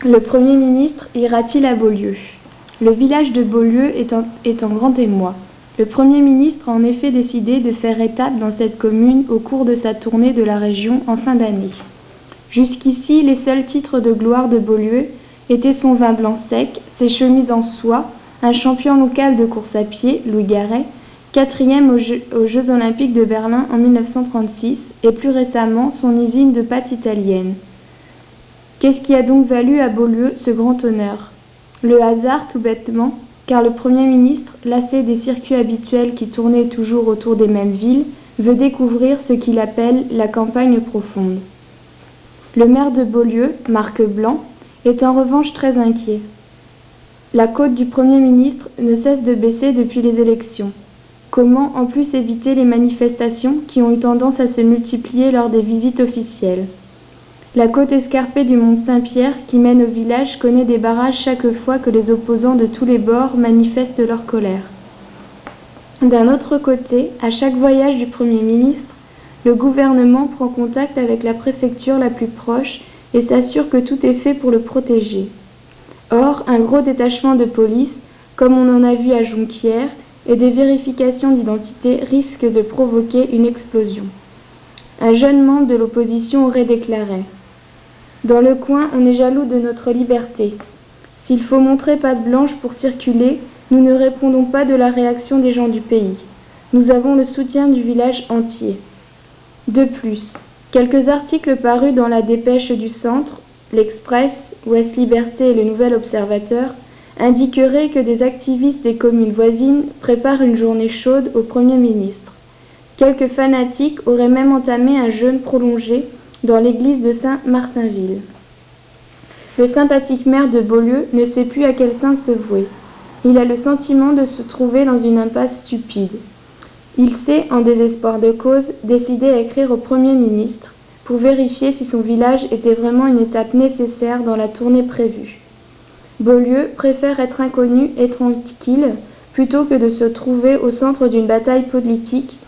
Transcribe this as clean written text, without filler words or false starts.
Le Premier ministre ira-t-il à Beaulieu? Le village de Beaulieu est en grand émoi. Le Premier ministre a en effet décidé de faire étape dans cette commune au cours de sa tournée de la région en fin d'année. Jusqu'ici, les seuls titres de gloire de Beaulieu étaient son vin blanc sec, ses chemises en soie, un champion local de course à pied, Louis Garret, 4e aux Jeux olympiques de Berlin en 1936, et plus récemment son usine de pâtes italienne. Qu'est-ce qui a donc valu à Beaulieu ce grand honneur? Le hasard, tout bêtement, car le Premier ministre, lassé des circuits habituels qui tournaient toujours autour des mêmes villes, veut découvrir ce qu'il appelle la campagne profonde. Le maire de Beaulieu, Marc Blanc, est en revanche très inquiet. La cote du Premier ministre ne cesse de baisser depuis les élections. Comment en plus éviter les manifestations qui ont eu tendance à se multiplier lors des visites officielles? La côte escarpée du mont Saint-Pierre qui mène au village connaît des barrages chaque fois que les opposants de tous les bords manifestent leur colère. D'un autre côté, à chaque voyage du Premier ministre, le gouvernement prend contact avec la préfecture la plus proche et s'assure que tout est fait pour le protéger. Or, un gros détachement de police, comme on en a vu à Jonquière, et des vérifications d'identité risquent de provoquer une explosion. Un jeune membre de l'opposition aurait déclaré « Dans le coin, on est jaloux de notre liberté. S'il faut montrer patte blanche pour circuler, nous ne répondons pas de la réaction des gens du pays. Nous avons le soutien du village entier. » De plus, quelques articles parus dans la Dépêche du Centre, l'Express, Ouest Liberté et le Nouvel Observateur indiqueraient que des activistes des communes voisines préparent une journée chaude au Premier ministre. Quelques fanatiques auraient même entamé un jeûne prolongé dans l'église de Saint-Martinville. Le sympathique maire de Beaulieu ne sait plus à quel saint se vouer. Il a le sentiment de se trouver dans une impasse stupide. Il s'est, en désespoir de cause, décidé à écrire au Premier ministre pour vérifier si son village était vraiment une étape nécessaire dans la tournée prévue. Beaulieu préfère être inconnu et tranquille plutôt que de se trouver au centre d'une bataille politique